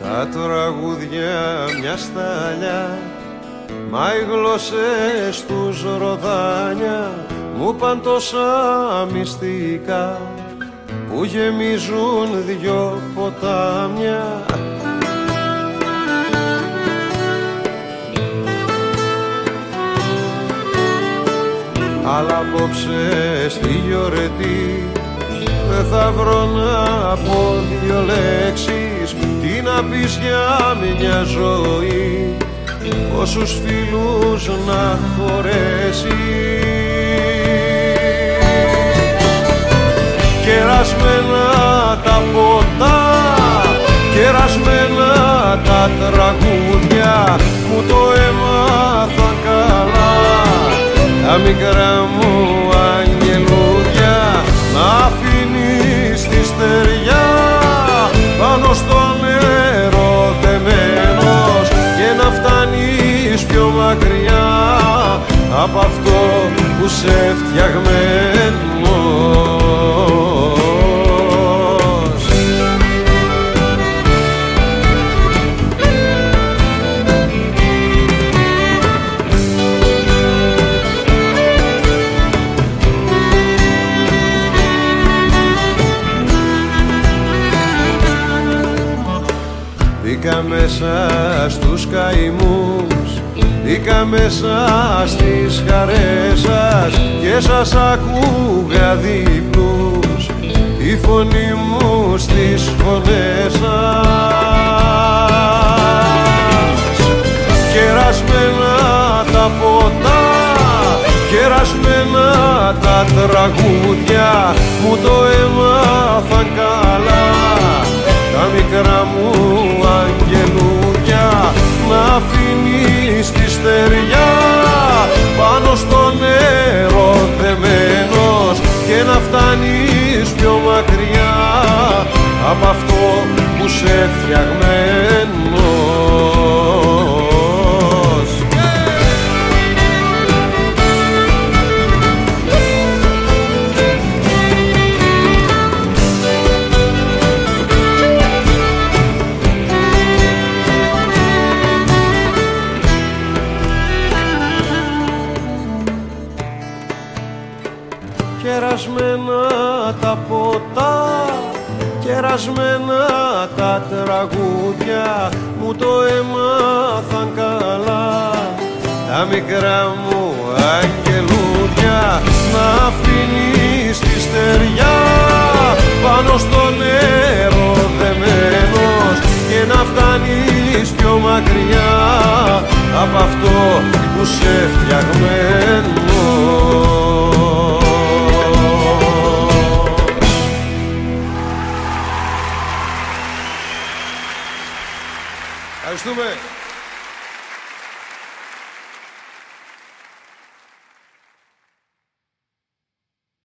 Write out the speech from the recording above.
τα τραγούδια μια σταλιά, μα οι γλώσσες τους ροδάνια μου παν τόσα μυστικά που γεμίζουν δυο ποτάμια. Αλλά απόψε στη γιορτή δεν θα βρω να πω δυο λέξεις, τι να πεις για μια ζωή, πόσους φίλους να χωρέσεις. Κερασμένα τα ποτά, κερασμένα τα τραγούδια, μου το έμαθαν καλά τα μικρά μου αγγελούδια. Να αφήνεις τη στεριά πάνω στο νερό δεμένος και να φτάνεις πιο μακριά από αυτό που σε φτιαγμένος. Μπήκα μέσα στους καημούς, μπήκα μέσα στις χαρές σας και σας ακούγα διπλούς, τη φωνή μου στις φωνές σας. Κερασμένα τα ποτά, κερασμένα τα τραγούδια, μου το έμαθαν καλά τα μικρά μου αγγελούδια. Να αφήνεις τη στεριά πάνω στο νερό δεμένος και να φτάνεις πιο μακριά από αυτό που σε φτιαγμένος. Κερασμένα τα ποτά, κερασμένα τα τραγούδια, μου το έμαθαν καλά τα μικρά μου αγγελούδια. Να αφήνεις τη στεριά πάνω στο νερό δεμένος και να φτάνεις πιο μακριά από αυτό που σε φτιαγμένος. Ευχαριστούμε.